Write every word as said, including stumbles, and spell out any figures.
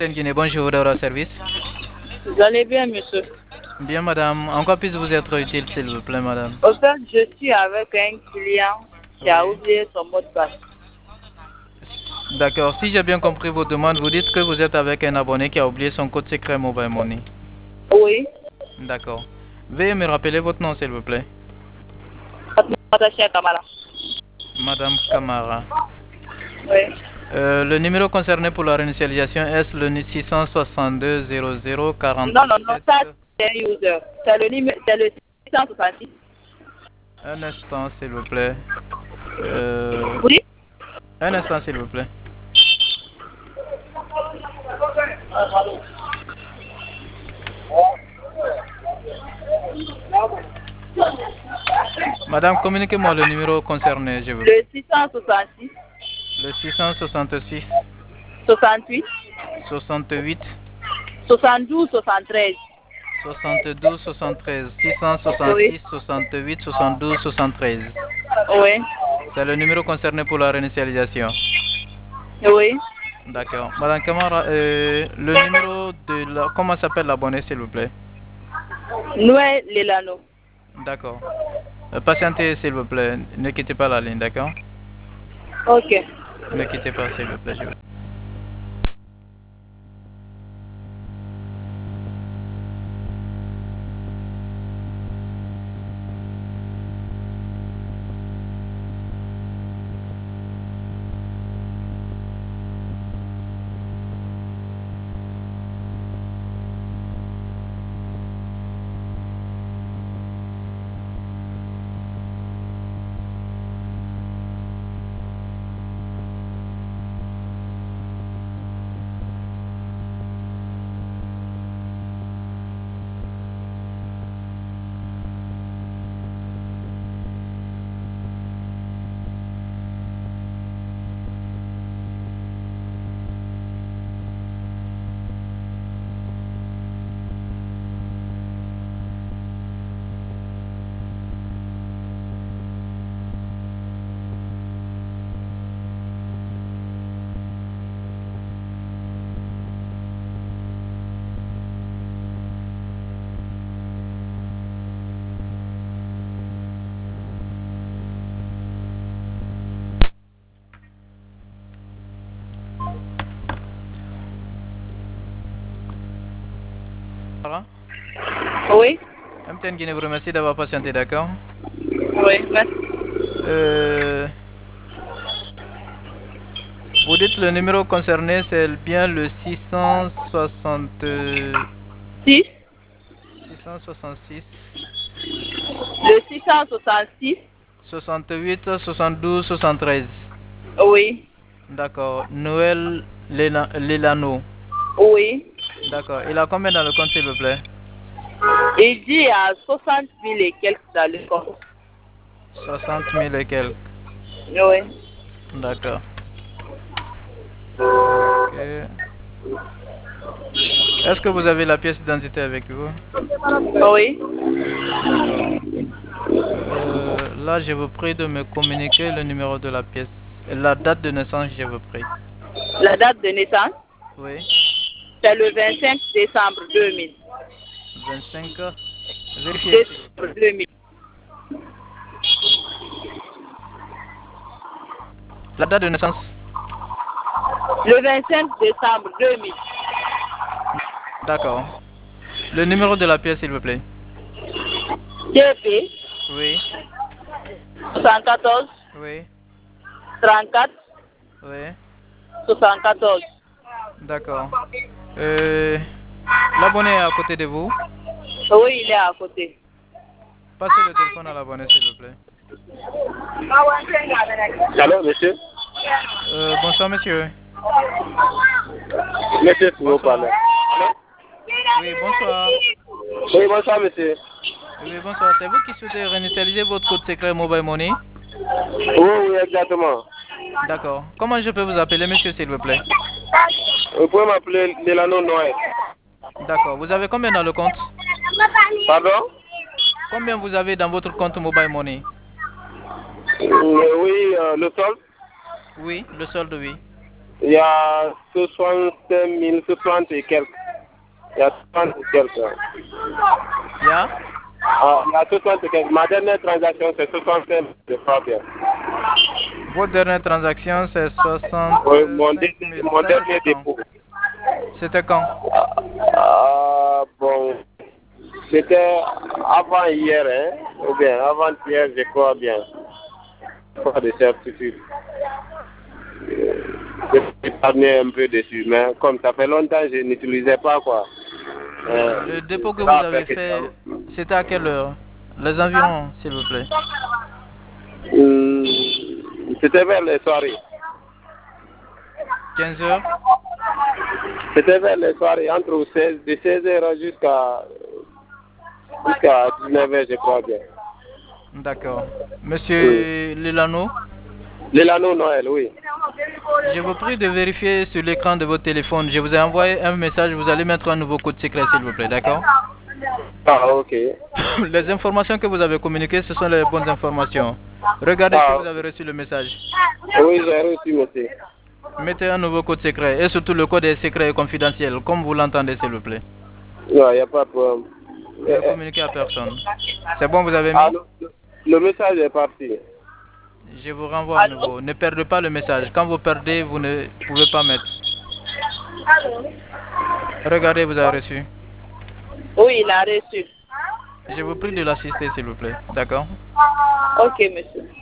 Guinée, bonjour, votre service. Vous allez bien, monsieur? Bien, madame. En quoi puis-je vous être utile, s'il vous plaît, madame? Au fait, je suis avec un client qui a Oui. oublié son mot de passe. D'accord. Si j'ai bien compris votre demande, vous dites que vous êtes avec un abonné qui a oublié son code secret Mobile Money. Oui. D'accord. Veuillez me rappeler votre nom, s'il vous plaît. Attaché à Kamala. Madame Camara. Oui. Euh, le numéro concerné pour la réinitialisation est le six cent soixante-deux zéro zéro Non, non, non, quarante-sept. ça c'est un user. C'est le numéro, c'est le six cent soixante-six. Un instant, s'il vous plaît. Euh, Oui. un instant, s'il vous plaît. Madame, communiquez-moi le numéro concerné, je veux. Le six cent soixante-six. Le six cent soixante-six. soixante-huit. soixante-huit. soixante-douze soixante-treize. soixante-douze soixante-treize. Oui. six cent soixante-six soixante-huit soixante-douze soixante-treize. Oui. C'est le numéro concerné pour la réinitialisation. Oui. D'accord. Madame Camara, euh, le numéro de la... Comment s'appelle l'abonné, s'il vous plaît? Noël Lelano. D'accord. Euh, patientez, s'il vous plaît. Ne quittez pas la ligne, d'accord? Ok. Ne quittez pas, s'il vous plaît. Je... Oui. M T N Guinée vous remercie d'avoir patienté, d'accord? Oui. Merci. Euh... Vous dites le numéro concerné, c'est bien le six cent soixante... six. six cent soixante-six... Le six cent soixante-six. soixante-huit soixante-douze soixante-treize. Oui. D'accord. Noël Lena- Lelano. Oui. D'accord. Il a combien dans le compte, s'il vous plaît? Il dit à soixante mille et quelques dans le compte. soixante mille et quelques. Oui. D'accord. Ok. Est-ce que vous avez la pièce d'identité avec vous? Oui. D'accord. Euh, là, je vous prie de me communiquer le numéro de la pièce. Et la date de naissance, je vous prie. La date de naissance, Oui. c'est le vingt-cinq décembre deux mille. vingt-cinq. Vérifiez, s'il vous Décembre plaît. deux mille. La date de naissance. Le vingt-cinq décembre deux mille. D'accord. Le numéro de la pièce, s'il vous plaît. D P Oui. soixante-quatorze Oui. trente-quatre Oui. soixante-quatorze. D'accord. Euh, l'abonné est à côté de vous. Oui, il est à côté. Passez le téléphone à l'abonné, s'il vous plaît. Allô, monsieur? Euh, bonsoir, monsieur. Monsieur, s'il vous Bonsoir. plaît. Oui, bonsoir. Oui, bonsoir, monsieur. Oui, bonsoir. C'est vous qui souhaitez réinitialiser votre code secret Mobile Money? Oui, oui, exactement. D'accord. Comment je peux vous appeler, monsieur, s'il vous plaît? Vous pouvez m'appeler Delano Noël. D'accord. Vous avez combien dans le compte? Pardon? Combien vous avez dans votre compte Mobile Money? Euh, Oui, euh, le sol. Oui, le solde, oui. Il y a soixante-cinq mille, soixante et quelques. Il y a soixante et quelques. Il y a Ah, il y a soixante et quelques. Ma dernière transaction, c'est soixante-cinq mille, je crois bien. Votre dernière transaction, c'est soixante Oui, mon, mille. dernier- mon dernier dépôt. C'était quand? Ah, bon, c'était avant hier, hein, ou bien avant hier, je crois bien. Pas de certitude. Euh, Je suis parlé un peu dessus, mais comme ça fait longtemps, je n'utilisais pas quoi. Euh, Le dépôt que vous ça avez que fait, ça- c'était à quelle heure? Les environs, s'il vous plaît. Hum, C'était vers les soirées. quinze heures? C'était vers les soirées, entre seize, de seize heures jusqu'à jusqu'à dix-neuf heures, je crois bien. D'accord. Monsieur Lilano, L'Elano Noël, oui. je vous prie de vérifier sur l'écran de votre téléphone. Je vous ai envoyé un message. Vous allez mettre un nouveau code secret, s'il vous plaît. D'accord? Ah, ok. Les informations que vous avez communiquées, ce sont les bonnes informations. Regardez si Ah, vous avez reçu le message. oui, j'ai reçu, monsieur. Mettez un nouveau code secret. Et surtout, le code est secret et confidentiel, comme vous l'entendez, s'il vous plaît. Non, il n'y a pas de problème. Ne Eh, eh. communiquez à personne. C'est bon, vous avez mis? Ah, le, le message est parti. Je vous renvoie à Allô? nouveau. Ne perdez pas le message. Quand vous perdez, vous ne pouvez pas mettre. Allô? Regardez, vous avez reçu. Oui, il a reçu. Je vous prie de l'assister, s'il vous plaît. D'accord? Ok, monsieur.